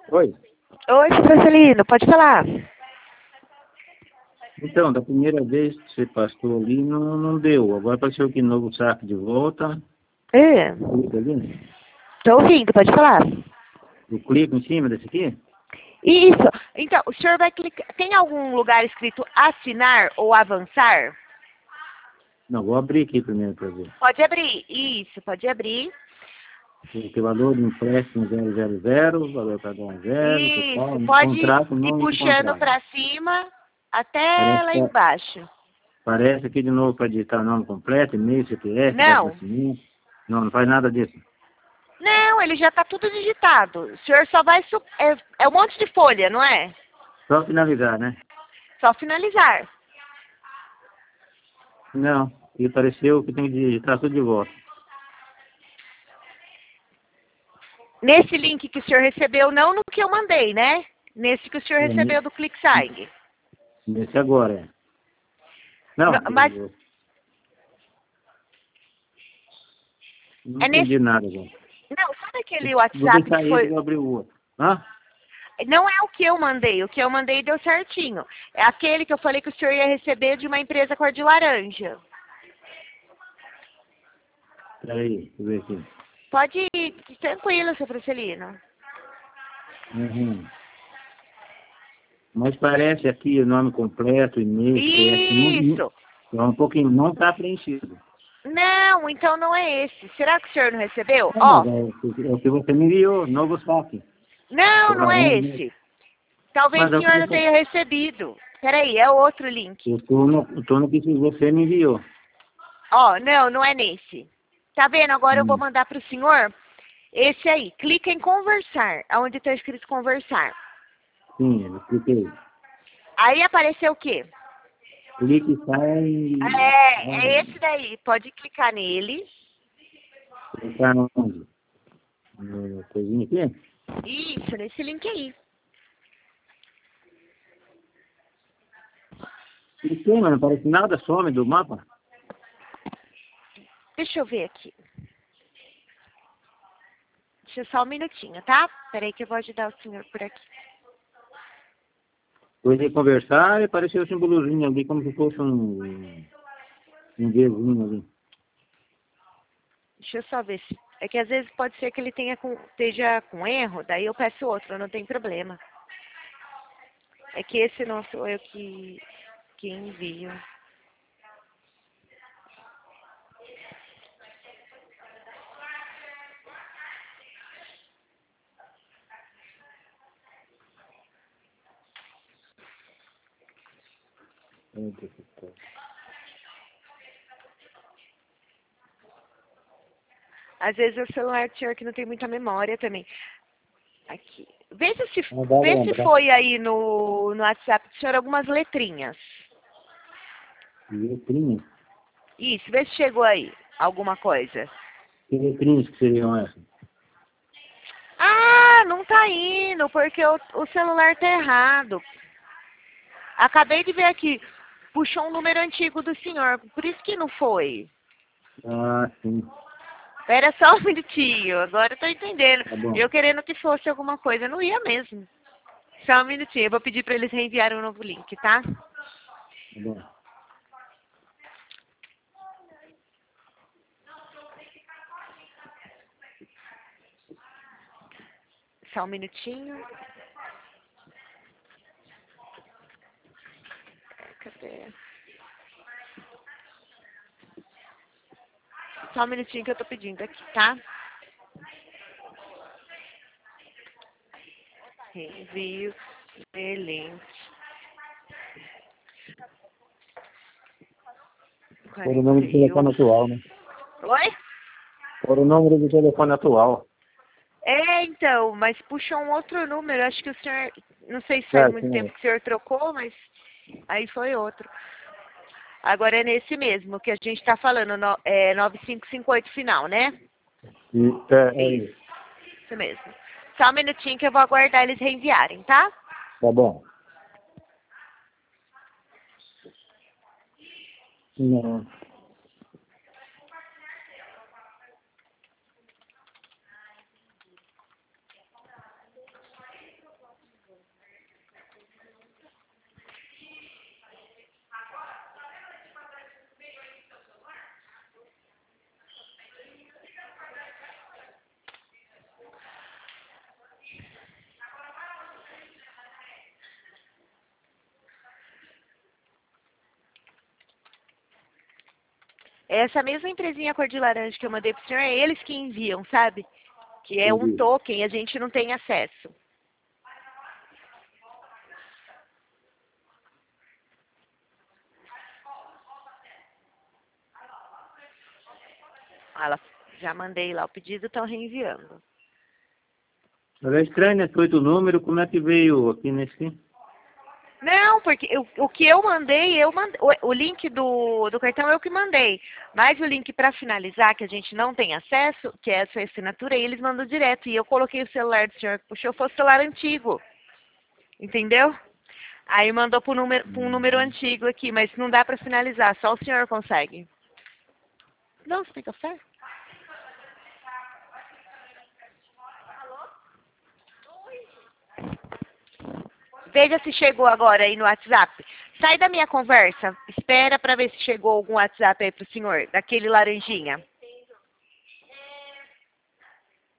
Oi. Oi, Francelino, pode falar. Então, da primeira vez que você passou ali, não deu. Agora apareceu aqui novo saco de volta. É, Clica ali. tô ouvindo, pode falar. Eu clico em cima desse aqui? Isso. Então, o senhor vai clicar. Tem algum lugar escrito assinar ou avançar? Não, vou abrir aqui primeiro para ver. Pode abrir. Isso, pode abrir. O valor do empréstimo 000, valor cada um zero, total, Isso, pode contrato ir não puxando encontrado. pra cima até Parece, lá embaixo. parece aqui de novo para digitar nome completo, e-mail, CPF, data de Não. nascimento. Não faz nada disso. Não, ele já tá tudo digitado. O senhor só vai. É um monte de folha, não é? Só finalizar, né? Só finalizar. Não, e apareceu que tem que digitar tudo de volta. Nesse link que o senhor recebeu, não no que eu mandei, né? Nesse que o senhor É, recebeu do ClickSign. nesse agora, é. Não, Mas não é nesse. entendi nada agora. Não, sabe aquele Vou WhatsApp deixar que ele e foi. vou abrir o outro. Hã? Não é o que eu mandei. O que eu mandei deu certinho. É aquele que eu falei que o senhor ia receber de uma empresa cor de laranja. Peraí, deixa eu ver aqui. Pode ir, tranquilo, seu Francelino. Uhum. Mas parece aqui o nome completo, e-mail, CPF, Isso! é um pouquinho, não está preenchido. Não, então não é esse. Será que o senhor não recebeu? Não, mas Ó, é o que você me enviou, novo saque. não é Laranja. esse. Talvez Mas o é o que senhor não você, tenha recebido. Peraí, é outro link. eu tô no que você me enviou. Ó, não é nesse. Tá vendo? Agora eu vou Hum. mandar pro senhor esse aí. Clica em conversar, onde tá escrito conversar. Sim, eu cliquei. Aí apareceu o quê? Clique e sai. É esse daí. Pode clicar nele. Clicar onde? No coisinha aqui? Isso, nesse link aí. Cliquei, mas não aparece nada, some do mapa. Deixa eu ver aqui. Deixa eu só um minutinho, tá? Peraí que eu vou ajudar o senhor por aqui. Depois de conversar, apareceu o símbolozinho ali, como se fosse um Vzinho ali. Deixa eu só ver se. É que às vezes pode ser que ele esteja com erro, daí eu peço outro, não tem problema. É que esse não sou eu que envio. Às vezes o celular do senhor que não tem muita memória também. Aqui. Não dá pra Vê se lembrar. foi aí no WhatsApp do senhor algumas letrinhas. Letrinhas? Isso, vê se chegou aí alguma coisa. Que letrinhas que seriam essas? Ah, não tá indo, porque o celular tá errado. Acabei de ver aqui. Puxou um número antigo do senhor, por isso que não foi. Ah, sim. Espera só um minutinho, agora eu tô entendendo. Tá bom. Eu querendo que fosse alguma coisa, não ia mesmo. Só um minutinho, eu vou pedir para eles reenviarem um novo link, tá? Tá bom. Só um minutinho. Cadê? Só um minutinho que eu tô pedindo aqui, tá? Reenvio de link. Por o número de telefone atual, né? Oi? Por o número de telefone atual. É, então, mas puxa um outro número. Acho que o senhor, não sei se faz É, muito tempo sim. que o senhor trocou, mas aí foi outro. Agora é nesse mesmo que a gente tá falando, 9558 final, né? É Isso, isso. isso mesmo. Só um minutinho que eu vou aguardar eles reenviarem, tá? Tá bom. Não. Essa mesma empresinha cor de laranja que eu mandei pro senhor, é eles que enviam, sabe? Que é um Entendi. token, a gente não tem acesso. Ah, ela, já mandei lá o pedido, estão reenviando. Mas é estranho, né? 8 número, como é que veio aqui nesse? Não, porque o que eu mandei, o link do cartão eu que mandei. Mas o link para finalizar, que a gente não tem acesso, que é a sua assinatura, aí eles mandam direto. E eu coloquei o celular do senhor que puxou, foi o celular antigo. Entendeu? Aí mandou para um número antigo aqui, mas não dá para finalizar, só o senhor consegue. Não, você tem café? Veja se chegou agora aí no WhatsApp. Sai da minha conversa. Espera para ver se chegou algum WhatsApp aí pro senhor, daquele laranjinha.